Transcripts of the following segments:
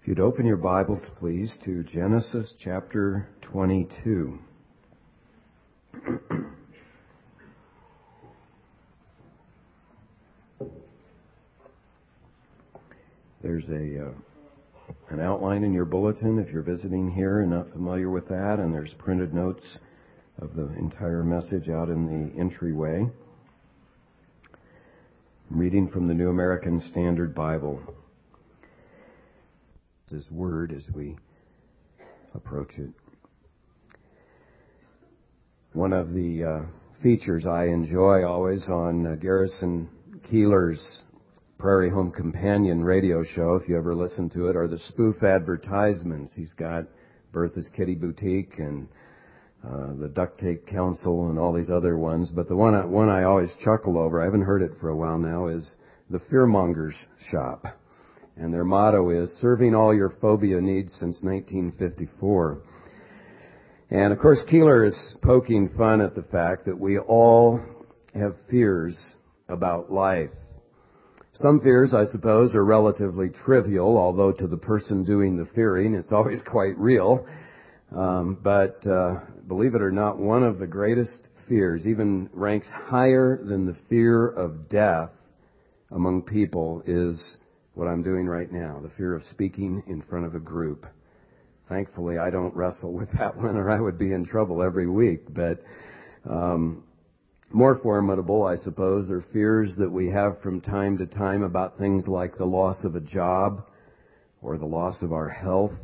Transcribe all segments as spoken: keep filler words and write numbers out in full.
If you'd open your Bibles, please, to Genesis chapter twenty-two. There's a uh, an outline in your bulletin if you're visiting here and not familiar with that, and there's printed notes of the entire message out in the entryway. I'm reading from the New American Standard Bible. His word as we approach it. One of the uh, features I enjoy always on uh, Garrison Keillor's Prairie Home Companion radio show, if you ever listen to it, are the spoof advertisements. He's got Bertha's Kitty Boutique and uh, the Duct Tape Council and all these other ones. But the one I, one I always chuckle over, I haven't heard it for a while now, is the Fearmonger's Shop. And their motto is, serving all your phobia needs since nineteen fifty-four. And of course, Keillor is poking fun at the fact that we all have fears about life. Some fears, I suppose, are relatively trivial, although to the person doing the fearing, it's always quite real. Um, but uh, believe it or not, one of the greatest fears, even ranks higher than the fear of death among people, is what I'm doing right now, the fear of speaking in front of a group. Thankfully, I don't wrestle with that one, or I would be in trouble every week. But um, more formidable, I suppose, are fears that we have from time to time about things like the loss of a job, or the loss of our health,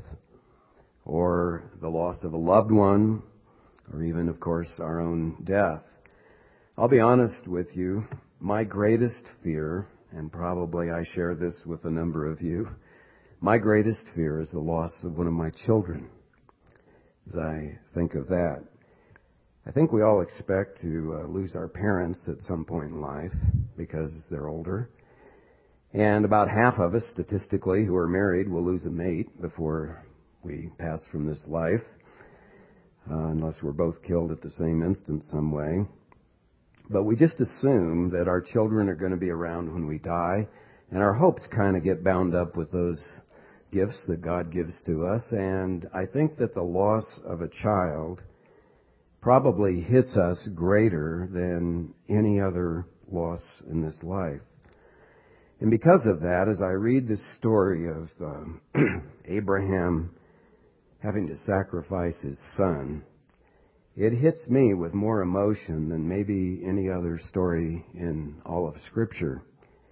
or the loss of a loved one, or even, of course, our own death. I'll be honest with you, my greatest fear, and probably I share this with a number of you, my greatest fear is the loss of one of my children. As I think of that, I think we all expect to uh, lose our parents at some point in life because they're older. And about half of us, statistically, who are married will lose a mate before we pass from this life, uh, unless we're both killed at the same instant some way. But we just assume that our children are going to be around when we die, and our hopes kind of get bound up with those gifts that God gives to us. And I think that the loss of a child probably hits us greater than any other loss in this life. And because of that, as I read this story of um, Abraham having to sacrifice his son, it hits me with more emotion than maybe any other story in all of Scripture.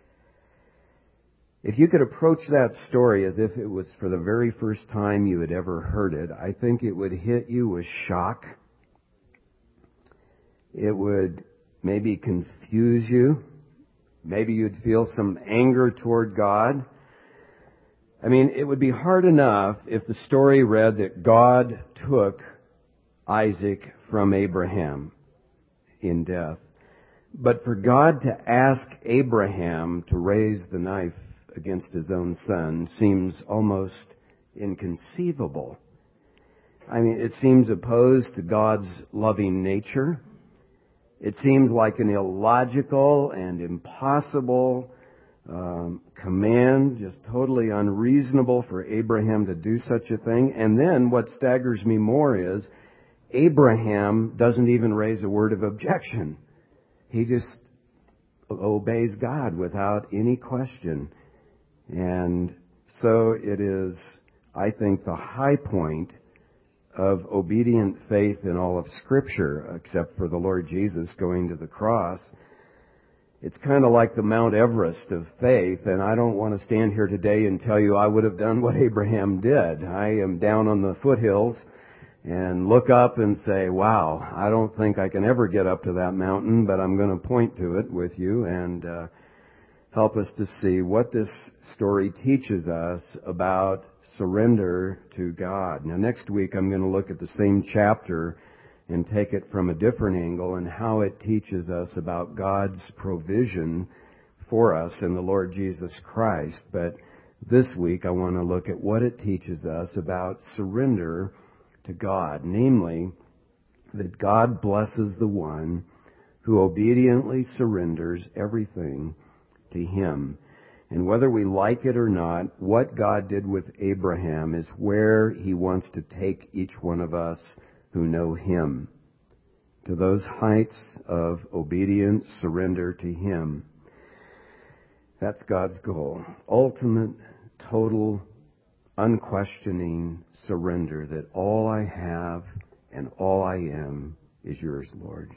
If you could approach that story as if it was for the very first time you had ever heard it, I think it would hit you with shock. It would maybe confuse you. Maybe you'd feel some anger toward God. I mean, it would be hard enough if the story read that God took Isaac from Abraham in death. But for God to ask Abraham to raise the knife against his own son seems almost inconceivable. I mean, it seems opposed to God's loving nature. It seems like an illogical and impossible um, command, just totally unreasonable for Abraham to do such a thing. And then what staggers me more is Abraham doesn't even raise a word of objection. He just obeys God without any question. And so it is, I think, the high point of obedient faith in all of Scripture, except for the Lord Jesus going to the cross. It's kind of like the Mount Everest of faith, and I don't want to stand here today and tell you I would have done what Abraham did. I am down on the foothills and look up and say, wow, I don't think I can ever get up to that mountain, but I'm going to point to it with you and uh, help us to see what this story teaches us about surrender to God. Now, next week I'm going to look at the same chapter and take it from a different angle and how it teaches us about God's provision for us in the Lord Jesus Christ. But this week I want to look at what it teaches us about surrender to God, namely that God blesses the one who obediently surrenders everything to Him. And whether we like it or not, what God did with Abraham is where He wants to take each one of us who know Him, to those heights of obedience, surrender to Him. That's God's goal. Ultimate, total, unquestioning surrender that all I have and all I am is yours, Lord.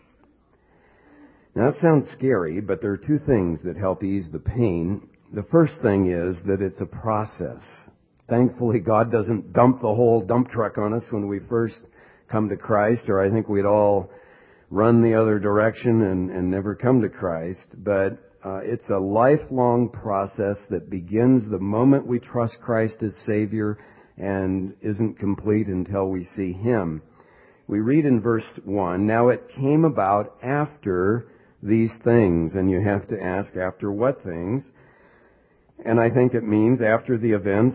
Now that sounds scary, but there are two things that help ease the pain. The first thing is that it's a process. Thankfully, God doesn't dump the whole dump truck on us when we first come to Christ, or I think we'd all run the other direction and, and never come to Christ. But uh, it's a lifelong process that begins the moment we trust Christ as Savior and isn't complete until we see Him. We read in verse one, "Now it came about after these things," and you have to ask, after what things? And I think it means after the events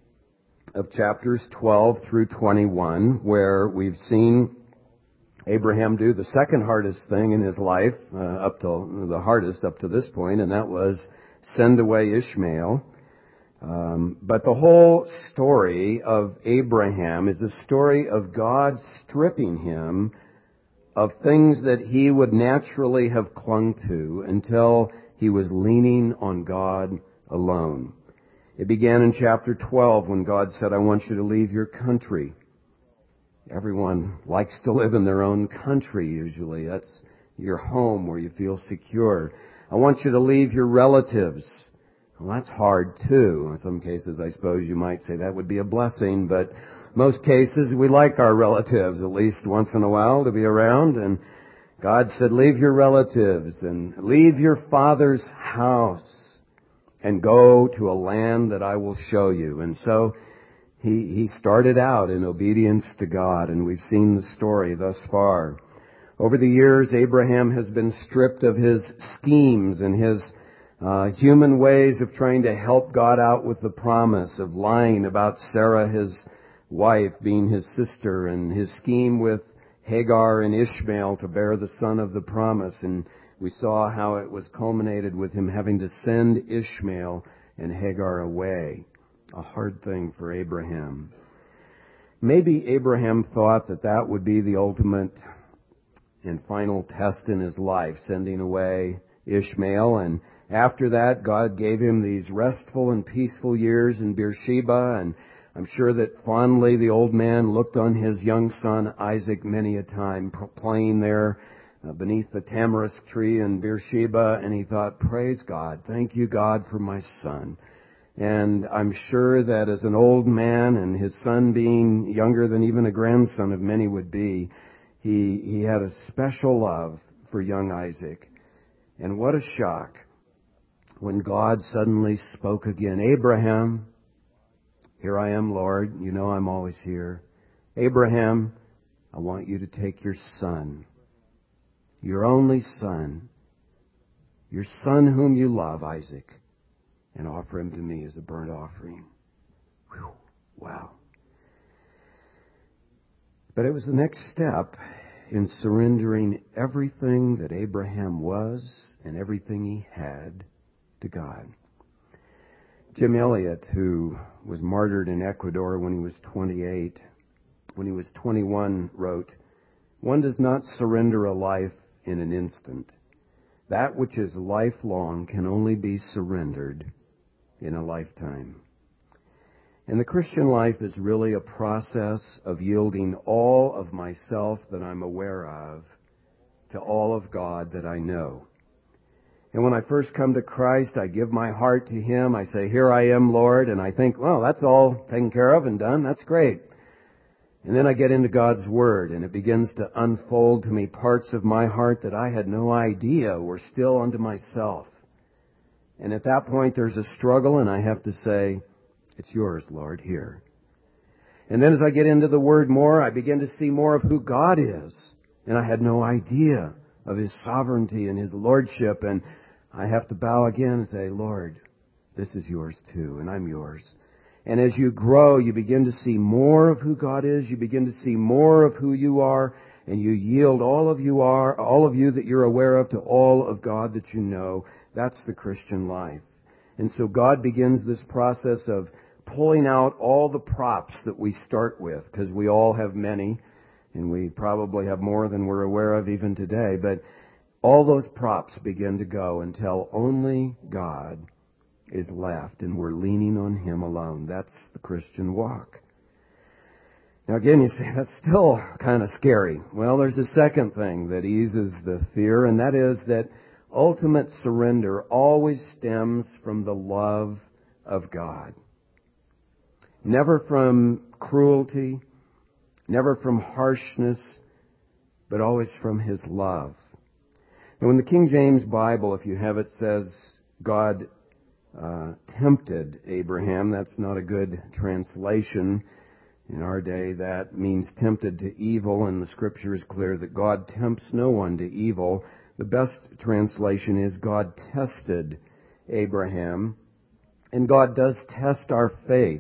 of chapters twelve through twenty-one, where we've seen Abraham do the second hardest thing in his life, uh, up to the hardest up to this point, and that was send away Ishmael. Um, but the whole story of Abraham is a story of God stripping him of things that he would naturally have clung to until he was leaning on God alone. It began in chapter twelve when God said, "I want you to leave your country." Everyone likes to live in their own country usually. That's your home where you feel secure. "I want you to leave your relatives." Well, that's hard too. In some cases, I suppose you might say that would be a blessing, but most cases we like our relatives at least once in a while to be around. And God said, leave your relatives and leave your father's house and go to a land that I will show you. And so he, he started out in obedience to God, and we've seen the story thus far. Over the years, Abraham has been stripped of his schemes and his Uh, human ways of trying to help God out with the promise, of lying about Sarah, his wife, being his sister, and his scheme with Hagar and Ishmael to bear the son of the promise. And we saw how it was culminated with him having to send Ishmael and Hagar away. A hard thing for Abraham. Maybe Abraham thought that that would be the ultimate and final test in his life, sending away Ishmael. And after that, God gave him these restful and peaceful years in Beersheba, and I'm sure that fondly the old man looked on his young son Isaac many a time playing there uh, beneath the tamarisk tree in Beersheba, and he thought, praise God, thank you God for my son. And I'm sure that as an old man, and his son being younger than even a grandson of many would be, he, he had a special love for young Isaac. And what a shock when God suddenly spoke again. Abraham, here I am, Lord. You know I'm always here. Abraham, I want you to take your son, your only son, your son whom you love, Isaac, and offer him to me as a burnt offering. Whew, wow. But it was the next step in surrendering everything that Abraham was and everything he had to God. Jim Elliot, who was martyred in Ecuador when he was twenty-eight, when he was twenty-one, wrote, "One does not surrender a life in an instant. That which is lifelong can only be surrendered in a lifetime." And the Christian life is really a process of yielding all of myself that I'm aware of to all of God that I know. And when I first come to Christ, I give my heart to Him. I say, here I am, Lord. And I think, well, that's all taken care of and done. That's great. And then I get into God's Word, and it begins to unfold to me parts of my heart that I had no idea were still unto myself. And at that point, there's a struggle, and I have to say, it's yours, Lord, here. And then as I get into the Word more, I begin to see more of who God is. And I had no idea of His sovereignty and His lordship. And I have to bow again and say, Lord, this is yours too, and I'm yours. And as you grow, you begin to see more of who God is. You begin to see more of who you are. And you yield all of you are, all of you that you're aware of, to all of God that you know. That's the Christian life. And so God begins this process of pulling out all the props that we start with, because we all have many, and we probably have more than we're aware of even today. But all those props begin to go until only God is left, and we're leaning on Him alone. That's the Christian walk. Now again, you say, that's still kind of scary. Well, there's a second thing that eases the fear, and that is that ultimate surrender always stems from the love of God. Never from cruelty, never from harshness, but always from His love. And when the King James Bible, if you have it, says God uh, tempted Abraham, that's not a good translation. In our day, that means tempted to evil, and the Scripture is clear that God tempts no one to evil. The best translation is God tested Abraham, and God does test our faith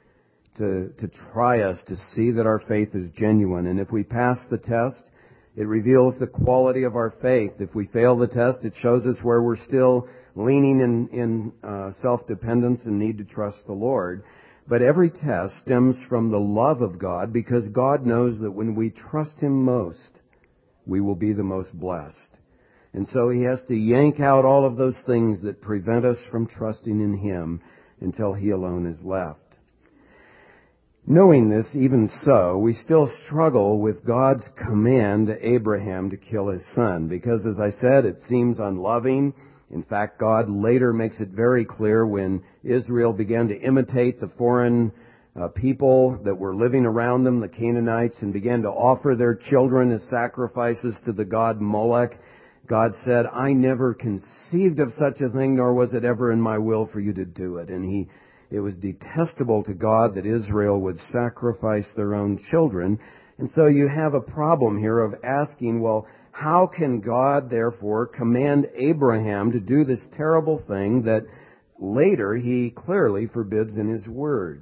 to, to try us to see that our faith is genuine. And if we pass the test, it reveals the quality of our faith. If we fail the test, it shows us where we're still leaning in, in uh, self-dependence and need to trust the Lord. But every test stems from the love of God, because God knows that when we trust Him most, we will be the most blessed. And so He has to yank out all of those things that prevent us from trusting in Him until He alone is left. Knowing this, even so, we still struggle with God's command to Abraham to kill his son, because, as I said, it seems unloving. In fact, God later makes it very clear when Israel began to imitate the foreign uh, people that were living around them, the Canaanites, and began to offer their children as sacrifices to the god Molech. God said, I never conceived of such a thing, nor was it ever in my will for you to do it. And he, it was detestable to God that Israel would sacrifice their own children. And so you have a problem here of asking, well, how can God, therefore, command Abraham to do this terrible thing that later He clearly forbids in His Word?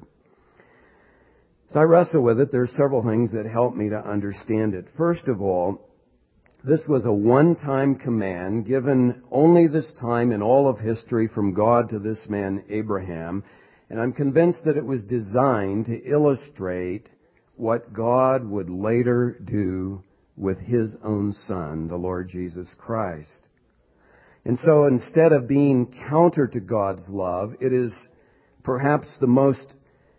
So I wrestle with it. There are several things that help me to understand it. First of all, this was a one-time command given only this time in all of history from God to this man, Abraham. And I'm convinced that it was designed to illustrate what God would later do with His own Son, the Lord Jesus Christ. And so instead of being counter to God's love, it is perhaps the most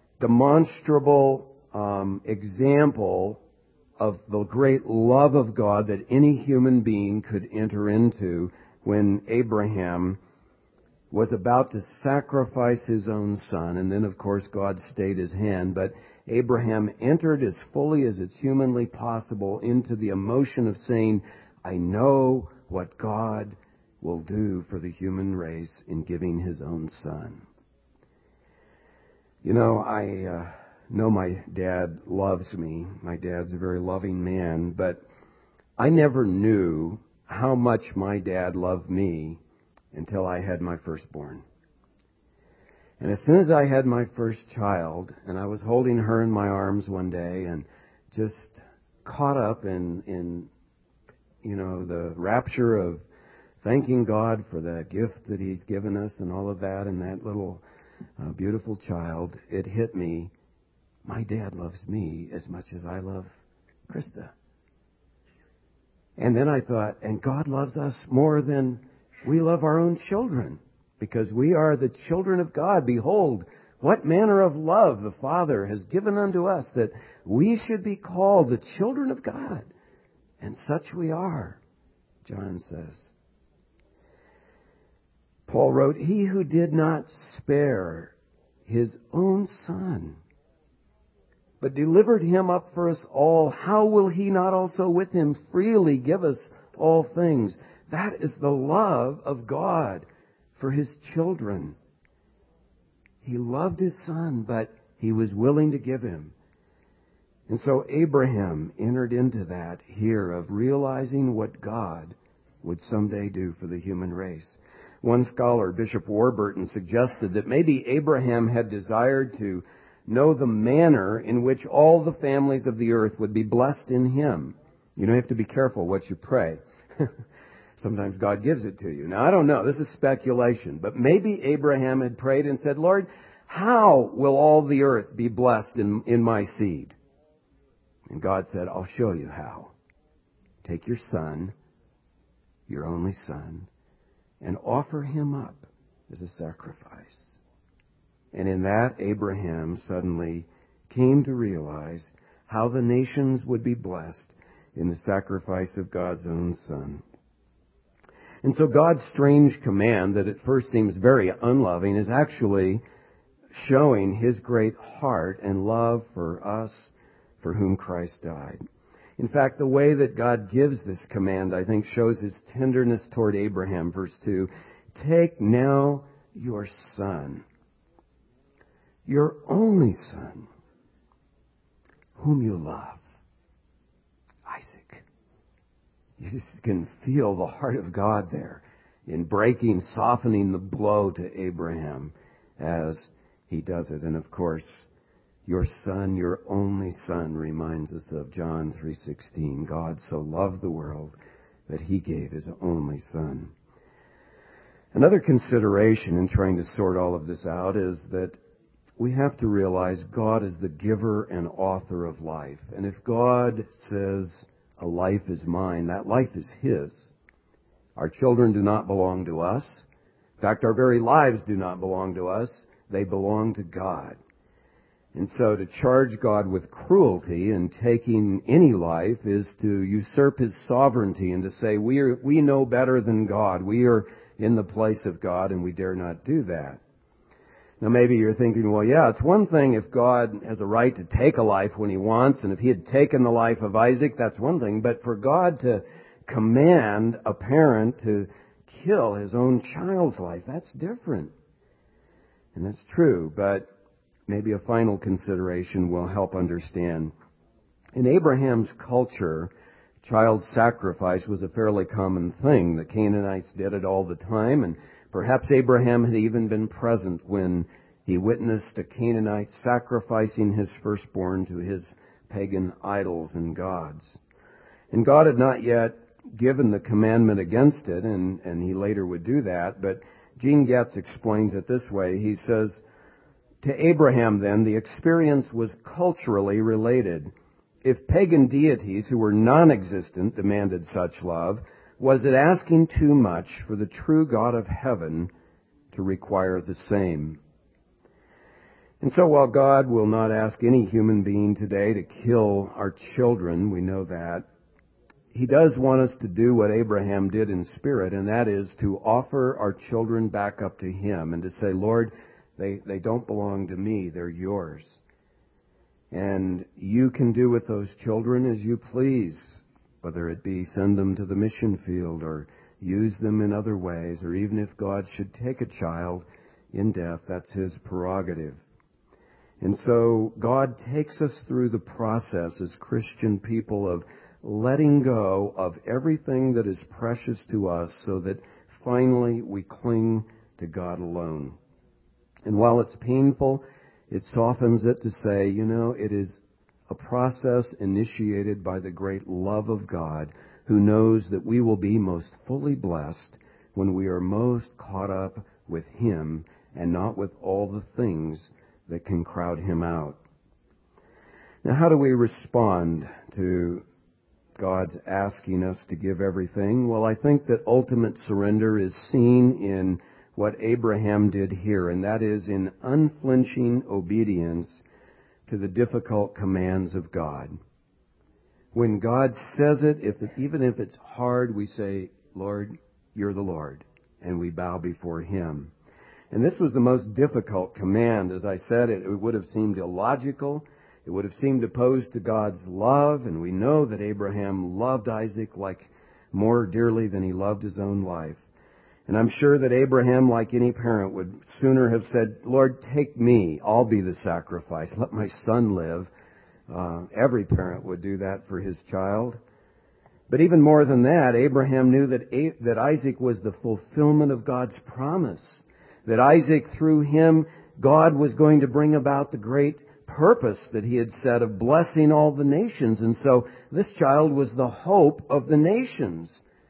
demonstrable um, example of the great love of God that any human being could enter into when Abraham was about to sacrifice his own son. And then, of course, God stayed His hand. But Abraham entered as fully as it's humanly possible into the emotion of saying, I know what God will do for the human race in giving His own son. You know, I uh, know my dad loves me. My dad's a very loving man, but I never knew how much my dad loved me until I had my firstborn. And as soon as I had my first child, and I was holding her in my arms one day and just caught up in, in you know, the rapture of thanking God for the gift that He's given us and all of that, and that little uh, beautiful child, it hit me, my dad loves me as much as I love Krista. And then I thought, and God loves us more than we love our own children, because we are the children of God. Behold, what manner of love the Father has given unto us, that we should be called the children of God. And such we are, John says. Paul wrote, He who did not spare His own Son, but delivered Him up for us all, how will He not also with Him freely give us all things? That is the love of God for His children. He loved His Son, but He was willing to give Him. And so Abraham entered into that here of realizing what God would someday do for the human race. One scholar, Bishop Warburton, suggested that maybe Abraham had desired to know the manner in which all the families of the earth would be blessed in him. You know, you have to be careful what you pray. Sometimes God gives it to you. Now, I don't know. This is speculation. But maybe Abraham had prayed and said, Lord, how will all the earth be blessed in, in my seed? And God said, I'll show you how. Take your son, your only son, and offer him up as a sacrifice. And in that, Abraham suddenly came to realize how the nations would be blessed in the sacrifice of God's own son. And so God's strange command that at first seems very unloving is actually showing His great heart and love for us for whom Christ died. In fact, the way that God gives this command, I think, shows His tenderness toward Abraham. Verse two, take now your son, your only son, whom you love, Isaac. You just can feel the heart of God there in breaking, softening the blow to Abraham as He does it. And of course, your son, your only son, reminds us of John three sixteen. God so loved the world that He gave His only son. Another consideration in trying to sort all of this out is that we have to realize God is the giver and author of life. And if God says, a life is mine, that life is His. Our children do not belong to us. In fact, our very lives do not belong to us. They belong to God. And so to charge God with cruelty in taking any life is to usurp His sovereignty and to say, we are, we know better than God. We are in the place of God and we dare not do that. Now maybe you're thinking, well, yeah, it's one thing if God has a right to take a life when He wants, and if He had taken the life of Isaac, that's one thing. But for God to command a parent to kill his own child's life, that's different. And that's true, but maybe a final consideration will help understand. In Abraham's culture, child sacrifice was a fairly common thing. The Canaanites did it all the time, and perhaps Abraham had even been present when he witnessed a Canaanite sacrificing his firstborn to his pagan idols and gods. And God had not yet given the commandment against it, and, and He later would do that, but Gene Getz explains it this way. He says, to Abraham then, the experience was culturally related. If pagan deities who were non-existent demanded such love, was it asking too much for the true God of heaven to require the same? And so while God will not ask any human being today to kill our children, we know that, He does want us to do what Abraham did in spirit, and that is to offer our children back up to Him and to say, Lord, they, they don't belong to me, they're yours. And you can do with those children as you please, whether it be send them to the mission field or use them in other ways, or even if God should take a child in death, that's His prerogative. And so God takes us through the process as Christian people of letting go of everything that is precious to us so that finally we cling to God alone. And while it's painful, it softens it to say, you know, it is a process initiated by the great love of God, who knows that we will be most fully blessed when we are most caught up with Him and not with all the things that can crowd Him out. Now, how do we respond to God's asking us to give everything? Well, I think that ultimate surrender is seen in what Abraham did here, and that is in unflinching obedience to the difficult commands of God. When God says it, if it, even if it's hard, we say, Lord, you're the Lord, and we bow before Him. And this was the most difficult command. As I said, it, it would have seemed illogical. It would have seemed opposed to God's love, and we know that Abraham loved Isaac like more dearly than he loved his own life. And I'm sure that Abraham, like any parent, would sooner have said, Lord, take me. I'll be the sacrifice. Let my son live. Uh, every parent would do that for his child. But even more than that, Abraham knew that, A- that Isaac was the fulfillment of God's promise. That Isaac, through him, God was going to bring about the great purpose that He had set of blessing all the nations. And so this child was the hope of the nations.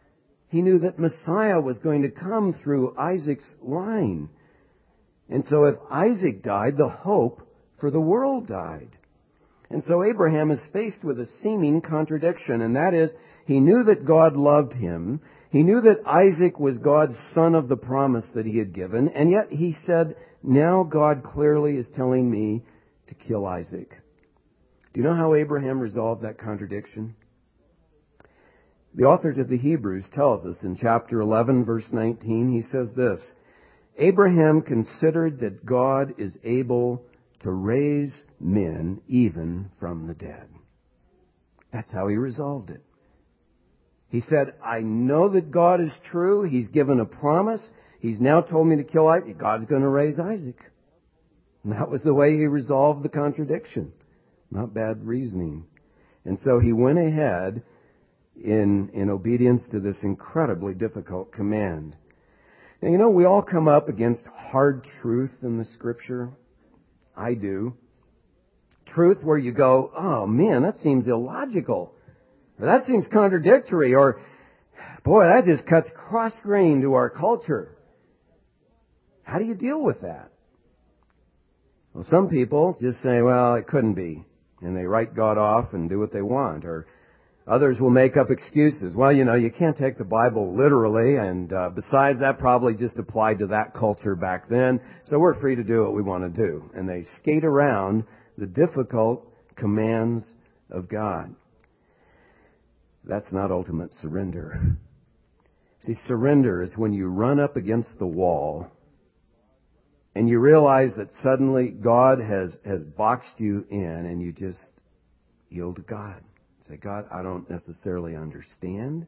He knew that Messiah was going to come through Isaac's line. And so if Isaac died, the hope for the world died. And so Abraham is faced with a seeming contradiction, and that is, he knew that God loved him. He knew that Isaac was God's son of the promise that he had given, and yet he said, now God clearly is telling me to kill Isaac. Do you know how Abraham resolved that contradiction? The author to the Hebrews tells us in chapter eleven, verse nineteen, he says this, Abraham considered that God is able to raise men even from the dead. That's how he resolved it. He said, I know that God is true. He's given a promise. He's now told me to kill Isaac. God's going to raise Isaac. And that was the way he resolved the contradiction. Not bad reasoning. And so he went ahead in, in obedience to this incredibly difficult command. Now, you know, we all come up against hard truth in the Scripture. I do. Truth where you go, oh man, that seems illogical. Or that seems contradictory. Or, boy, that just cuts cross-grain to our culture. How do you deal with that? Well, some people just say, well, it couldn't be. And they write God off and do what they want. Or others will make up excuses. Well, you know, you can't take the Bible literally, and uh, besides, that probably just applied to that culture back then, so we're free to do what we want to do. And they skate around the difficult commands of God. That's not ultimate surrender. See, surrender is when you run up against the wall and you realize that suddenly God has, has boxed you in, and you just yield to God. Say, God, I don't necessarily understand,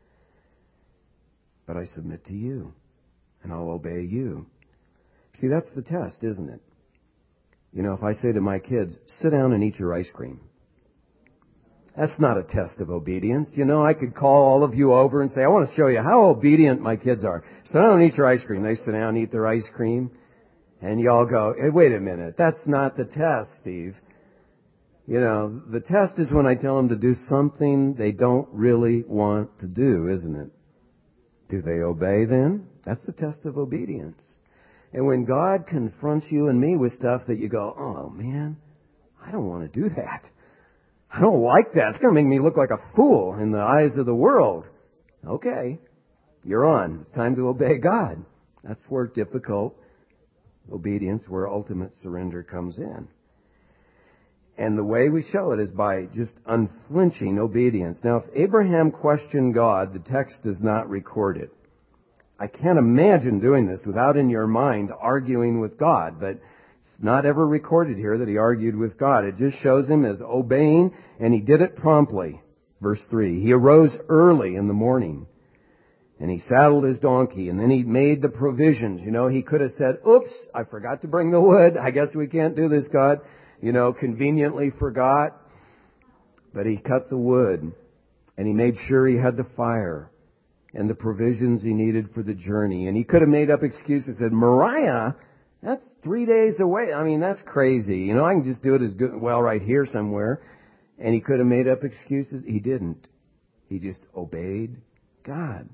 but I submit to you, and I'll obey you. See, that's the test, isn't it? You know, if I say to my kids, sit down and eat your ice cream, that's not a test of obedience. You know, I could call all of you over and say, I want to show you how obedient my kids are. Sit down and eat your ice cream. They sit down and eat their ice cream, and you all go, hey, wait a minute, that's not the test, Steve. You know, the test is when I tell them to do something they don't really want to do, isn't it? Do they obey then? That's the test of obedience. And when God confronts you and me with stuff that you go, oh man, I don't want to do that. I don't like that. It's going to make me look like a fool in the eyes of the world. Okay, you're on. It's time to obey God. That's where difficult obedience, where ultimate surrender comes in. And the way we show it is by just unflinching obedience. Now, if Abraham questioned God, the text does not record it. I can't imagine doing this without in your mind arguing with God, but it's not ever recorded here that he argued with God. It just shows him as obeying, and he did it promptly. Verse three, he arose early in the morning, and he saddled his donkey, and then he made the provisions. You know, he could have said, oops, I forgot to bring the wood. I guess we can't do this, God. You know, conveniently forgot. But he cut the wood, and he made sure he had the fire and the provisions he needed for the journey. And he could have made up excuses and said, Moriah, that's three days away. I mean, that's crazy. You know, I can just do it as good, well, right here somewhere. And he could have made up excuses. He didn't. He just obeyed God.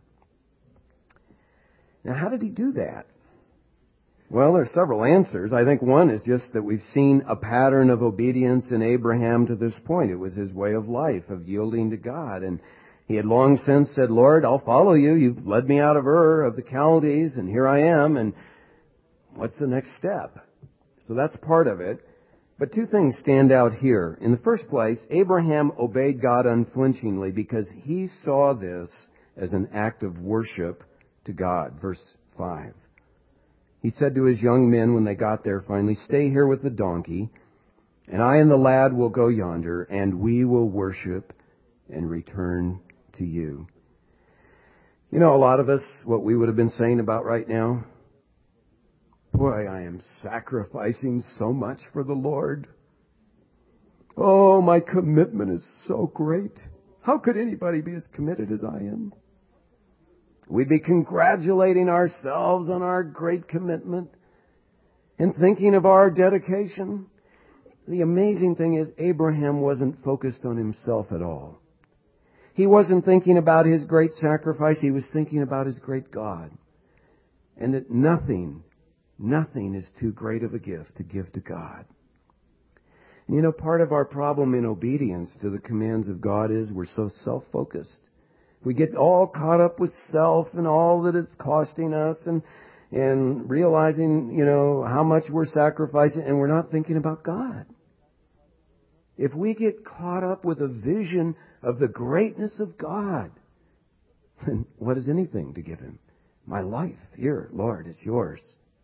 Now, how did he do that? Well, there are several answers. I think one is just that we've seen a pattern of obedience in Abraham to this point. It was his way of life, of yielding to God. And he had long since said, Lord, I'll follow you. You've led me out of Ur of the Chaldees, and here I am. And what's the next step? So that's part of it. But two things stand out here. In the first place, Abraham obeyed God unflinchingly because he saw this as an act of worship to God. Verse five. He said to his young men when they got there finally, stay here with the donkey, and I and the lad will go yonder, and we will worship and return to you. You know, a lot of us, what we would have been saying about right now, boy, I am sacrificing so much for the Lord. Oh, my commitment is so great. How could anybody be as committed as I am? We'd be congratulating ourselves on our great commitment and thinking of our dedication. The amazing thing is Abraham wasn't focused on himself at all. He wasn't thinking about his great sacrifice. He was thinking about his great God. And that nothing, nothing is too great of a gift to give to God. And you know, part of our problem in obedience to the commands of God is we're so self-focused. We get all caught up with self and all that it's costing us and and realizing, you know, how much we're sacrificing, and we're not thinking about God. If we get caught up with a vision of the greatness of God, then what is anything to give Him? My life, here, Lord, it's yours.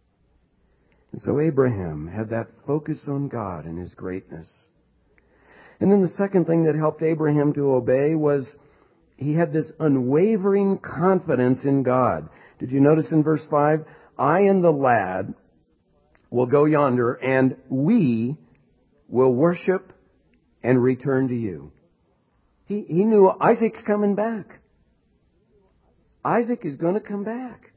And so Abraham had that focus on God and His greatness. And then the second thing that helped Abraham to obey was he had this unwavering confidence in God. Did you notice in verse five? I and the lad will go yonder, and we will worship and return to you. He, he knew Isaac's coming back. Isaac is going to come back.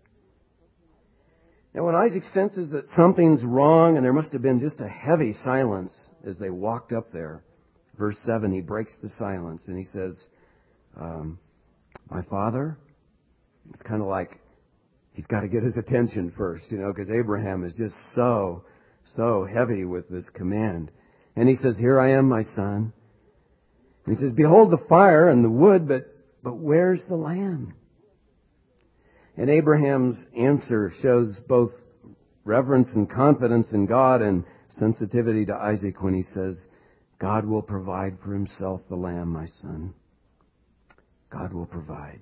Now when Isaac senses that something's wrong, and there must have been just a heavy silence as they walked up there, verse seven, he breaks the silence and he says, um, my father? It's kind of like he's got to get his attention first, you know, because Abraham is just so, so heavy with this command. And he says, here I am, my son. And he says, behold the fire and the wood, but, but where's the lamb? And Abraham's answer shows both reverence and confidence in God and sensitivity to Isaac when he says, God will provide for himself the lamb, my son. God will provide.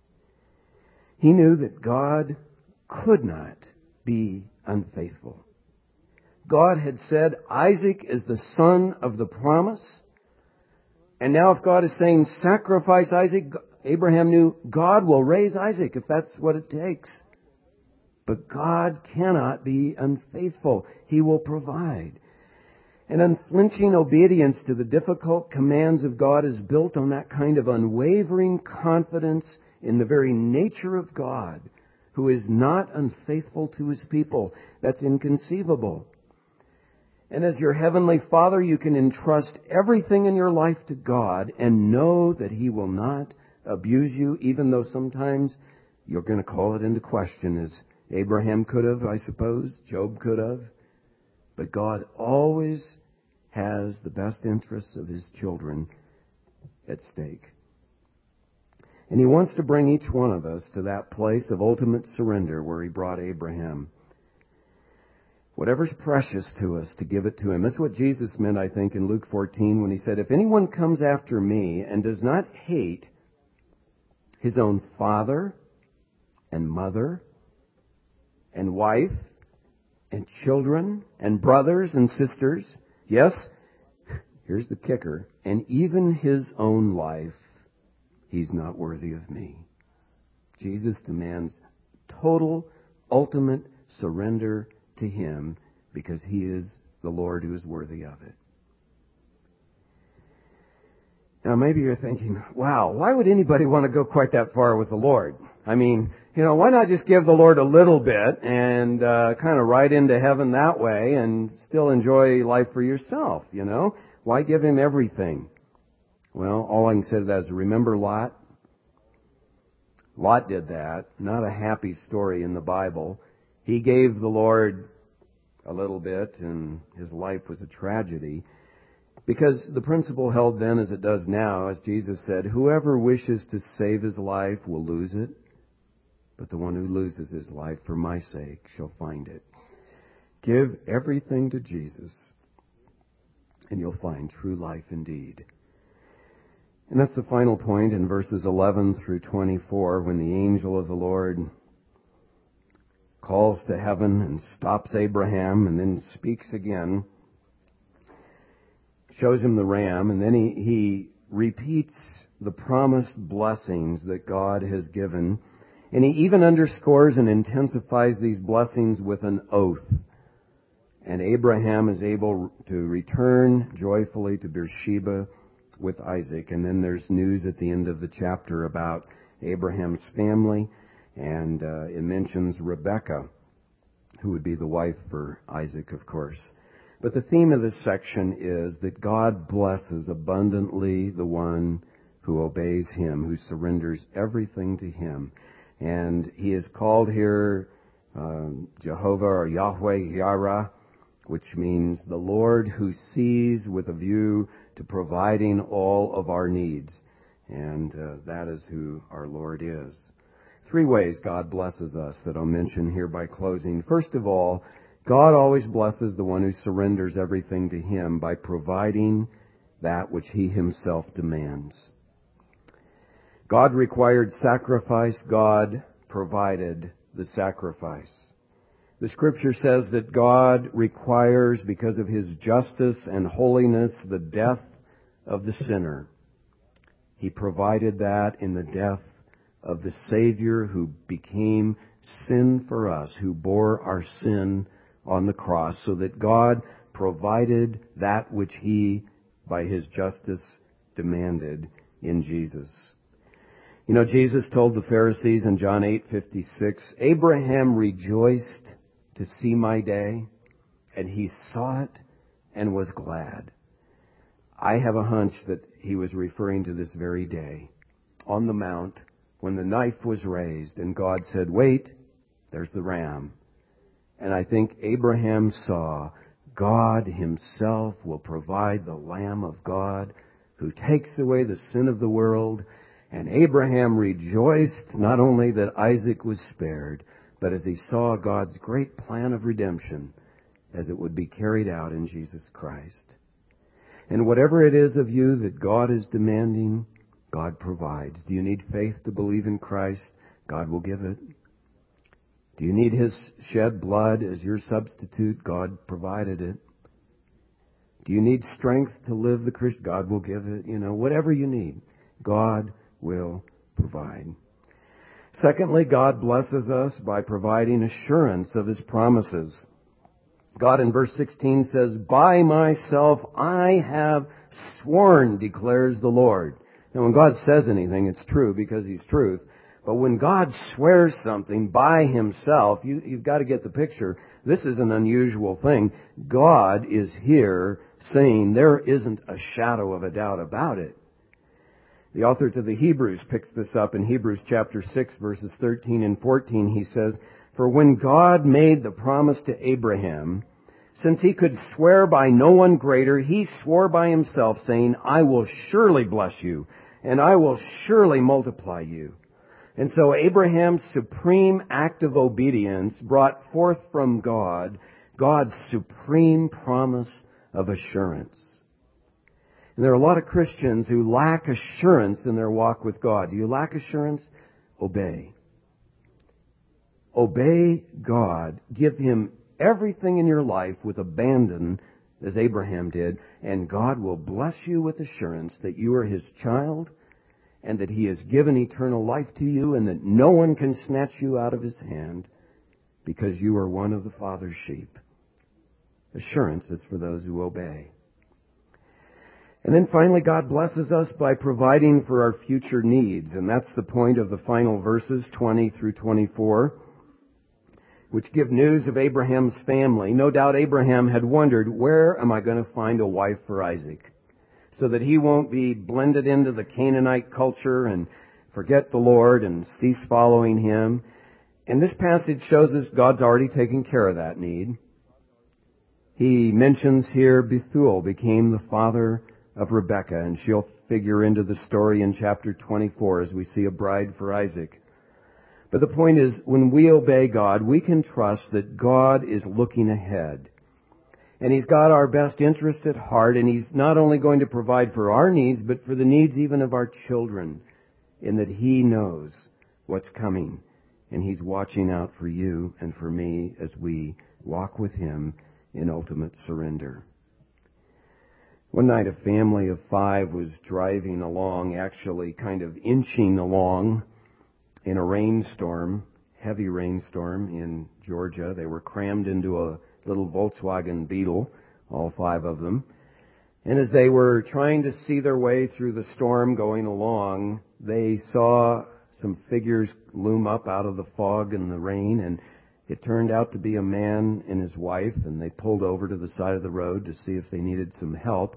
He knew that God could not be unfaithful. God had said Isaac is the son of the promise. And now if God is saying sacrifice Isaac, Abraham knew God will raise Isaac if that's what it takes. But God cannot be unfaithful. He will provide. And unflinching obedience to the difficult commands of God is built on that kind of unwavering confidence in the very nature of God, who is not unfaithful to His people. That's inconceivable. And as your Heavenly Father, you can entrust everything in your life to God and know that He will not abuse you, even though sometimes you're going to call it into question, as Abraham could have, I suppose, Job could have. But God always has the best interests of His children at stake. And He wants to bring each one of us to that place of ultimate surrender where He brought Abraham. Whatever's precious to us, to give it to Him. That's what Jesus meant, I think, in Luke fourteen when He said, if anyone comes after me and does not hate his own father and mother and wife and children and brothers and sisters, yes, here's the kicker, and even his own life, he's not worthy of me. Jesus demands total, ultimate surrender to Him because He is the Lord who is worthy of it. Now maybe you're thinking, wow, why would anybody want to go quite that far with the Lord? I mean, you know, why not just give the Lord a little bit and uh, kind of ride into heaven that way and still enjoy life for yourself, you know? Why give Him everything? Well, all I can say to that is remember Lot? Lot did that. Not a happy story in the Bible. He gave the Lord a little bit and his life was a tragedy. Because the principle held then as it does now, as Jesus said, whoever wishes to save his life will lose it, but the one who loses his life for my sake shall find it. Give everything to Jesus, and you'll find true life indeed. And that's the final point in verses eleven through twenty-four, when the angel of the Lord calls to heaven and stops Abraham and then speaks again, shows him the ram, and then he, he repeats the promised blessings that God has given. And he even underscores and intensifies these blessings with an oath. And Abraham is able to return joyfully to Beersheba with Isaac. And then there's news at the end of the chapter about Abraham's family. And uh, it mentions Rebekah, who would be the wife for Isaac, of course. But the theme of this section is that God blesses abundantly the one who obeys Him, who surrenders everything to Him. And He is called here um, Jehovah or Yahweh Yireh, which means the Lord who sees with a view to providing all of our needs. And uh, that is who our Lord is. Three ways God blesses us that I'll mention here by closing. First of all, God always blesses the one who surrenders everything to Him by providing that which He Himself demands. God required sacrifice. God provided the sacrifice. The Scripture says that God requires, because of His justice and holiness, the death of the sinner. He provided that in the death of the Savior who became sin for us, who bore our sin on the cross, so that God provided that which He, by His justice, demanded in Jesus. You know, Jesus told the Pharisees in John eight fifty-six, Abraham rejoiced to see my day, and he saw it and was glad. I have a hunch that he was referring to this very day on the mount when the knife was raised and God said, wait, there's the ram. And I think Abraham saw God Himself will provide the Lamb of God who takes away the sin of the world. And Abraham rejoiced not only that Isaac was spared, but as he saw God's great plan of redemption as it would be carried out in Jesus Christ. And whatever it is of you that God is demanding, God provides. Do you need faith to believe in Christ? God will give it. Do you need His shed blood as your substitute? God provided it. Do you need strength to live the Christian? God will give it. You know, whatever you need, God will provide. Secondly, God blesses us by providing assurance of His promises. God in verse sixteen says, by myself I have sworn, declares the Lord. Now when God says anything, it's true because He's truth. But when God swears something by Himself, you, you've got to get the picture. This is an unusual thing. God is here saying there isn't a shadow of a doubt about it. The author to the Hebrews picks this up in Hebrews chapter six, verses thirteen and fourteen. He says, for when God made the promise to Abraham, since He could swear by no one greater, He swore by Himself, saying, I will surely bless you, and I will surely multiply you. And so Abraham's supreme act of obedience brought forth from God God's supreme promise of assurance. And there are a lot of Christians who lack assurance in their walk with God. Do you lack assurance? Obey. Obey God. Give Him everything in your life with abandon, as Abraham did, and God will bless you with assurance that you are His child and that He has given eternal life to you and that no one can snatch you out of His hand because you are one of the Father's sheep. Assurance is for those who obey. And then finally, God blesses us by providing for our future needs. And that's the point of the final verses, twenty through twenty-four, which give news of Abraham's family. No doubt Abraham had wondered, where am I going to find a wife for Isaac? So that he won't be blended into the Canaanite culture and forget the Lord and cease following Him. And this passage shows us God's already taken care of that need. He mentions here Bethuel became the father of Rebekah, and she'll figure into the story in chapter twenty-four as we see a bride for Isaac. But the point is, when we obey God, we can trust that God is looking ahead. And He's got our best interest at heart, and He's not only going to provide for our needs, but for the needs even of our children, in that He knows what's coming. And He's watching out for you and for me as we walk with Him in ultimate surrender. One night a family of five was driving along, actually kind of inching along in a rainstorm, heavy rainstorm in Georgia. They were crammed into a little Volkswagen Beetle, all five of them. And as they were trying to see their way through the storm going along, they saw some figures loom up out of the fog and the rain, and it turned out to be a man and his wife, and they pulled over to the side of the road to see if they needed some help.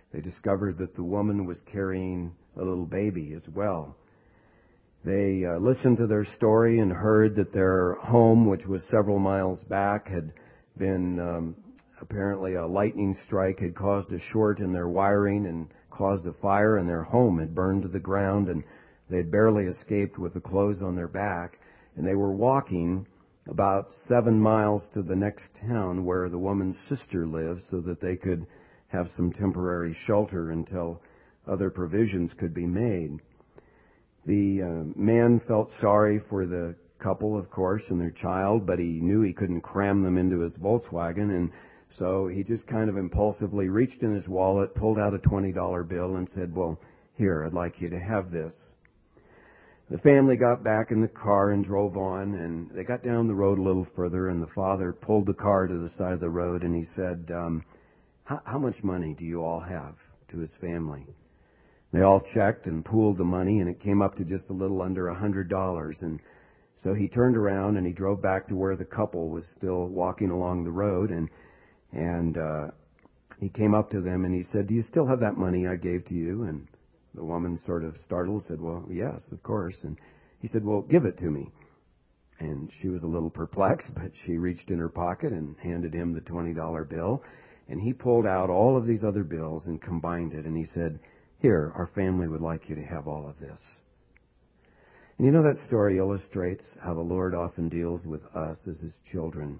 They discovered that the woman was carrying a little baby as well. They uh, listened to their story and heard that their home, which was several miles back, had been um, apparently a lightning strike had caused a short in their wiring and caused a fire, and their home had burned to the ground, and they had barely escaped with the clothes on their back. And they were walking about seven miles to the next town where the woman's sister lives so that they could have some temporary shelter until other provisions could be made. The uh, man felt sorry for the couple, of course, and their child, but he knew he couldn't cram them into his Volkswagen, and so he just kind of impulsively reached in his wallet, pulled out a twenty dollar bill, and said, "Well, here, I'd like you to have this." The family got back in the car and drove on, and they got down the road a little further, and the father pulled the car to the side of the road, and he said, um, how, how much money do you all have, to his family? They all checked and pooled the money, and it came up to just a little under a hundred dollars. And so he turned around and he drove back to where the couple was still walking along the road, and and uh, he came up to them and he said, "Do you still have that money I gave to you?" And the woman sort of startled, said, "Well, yes, of course." And he said, "Well, give it to me." And she was a little perplexed, but she reached in her pocket and handed him the twenty dollar bill. And he pulled out all of these other bills and combined it. And he said, "Here, our family would like you to have all of this." And you know, that story illustrates how the Lord often deals with us as His children.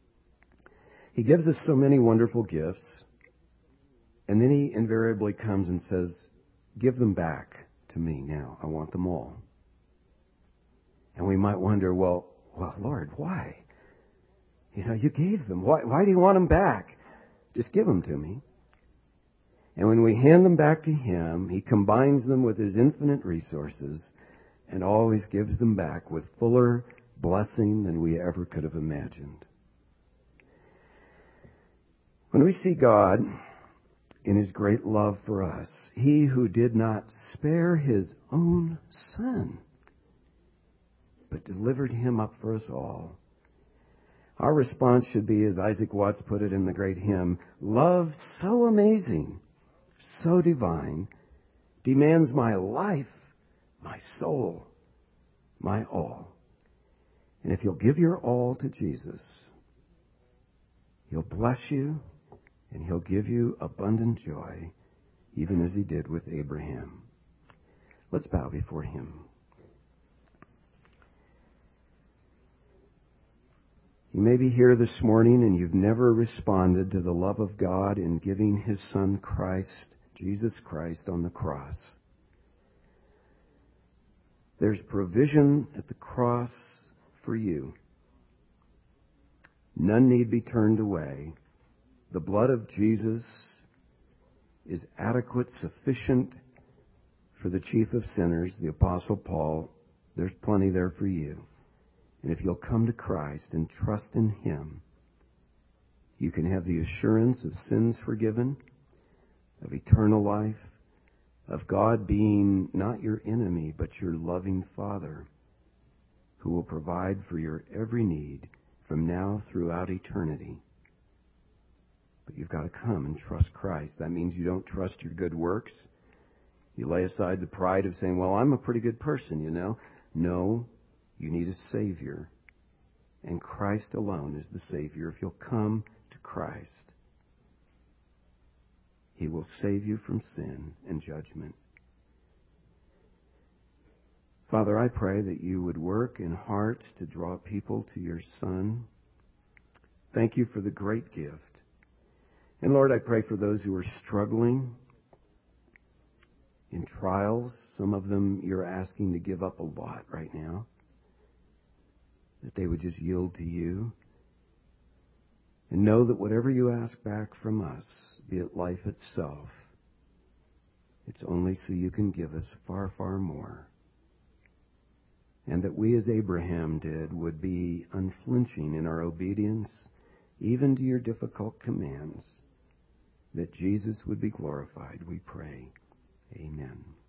He gives us so many wonderful gifts, and then He invariably comes and says, "Give them back to me now. I want them all." And we might wonder, well, well, Lord, why? You know, you gave them. Why, why do you want them back? Just give them to me. And when we hand them back to Him, He combines them with His infinite resources and always gives them back with fuller blessing than we ever could have imagined. When we see God in His great love for us, He who did not spare His own Son, but delivered Him up for us all, our response should be, as Isaac Watts put it in the great hymn, love so amazing, so divine, demands my life, my soul, my all. And if you'll give your all to Jesus, He'll bless you and He'll give you abundant joy, even as He did with Abraham. Let's bow before Him. You may be here this morning and you've never responded to the love of God in giving His Son Christ, Jesus Christ, on the cross. There's provision at the cross for you. None need be turned away. The blood of Jesus is adequate, sufficient for the chief of sinners, the Apostle Paul. There's plenty there for you. And if you'll come to Christ and trust in Him, you can have the assurance of sins forgiven, of eternal life, of God being not your enemy, but your loving Father, who will provide for your every need from now throughout eternity. But you've got to come and trust Christ. That means you don't trust your good works. You lay aside the pride of saying, well, I'm a pretty good person, you know. No. You need a Savior, and Christ alone is the Savior. If you'll come to Christ, He will save you from sin and judgment. Father, I pray that You would work in hearts to draw people to Your Son. Thank You for the great gift. And Lord, I pray for those who are struggling in trials. Some of them You're asking to give up a lot right now, that they would just yield to You and know that whatever You ask back from us, be it life itself, it's only so You can give us far, far more. And that we, as Abraham did, would be unflinching in our obedience, even to Your difficult commands, that Jesus would be glorified, we pray. Amen.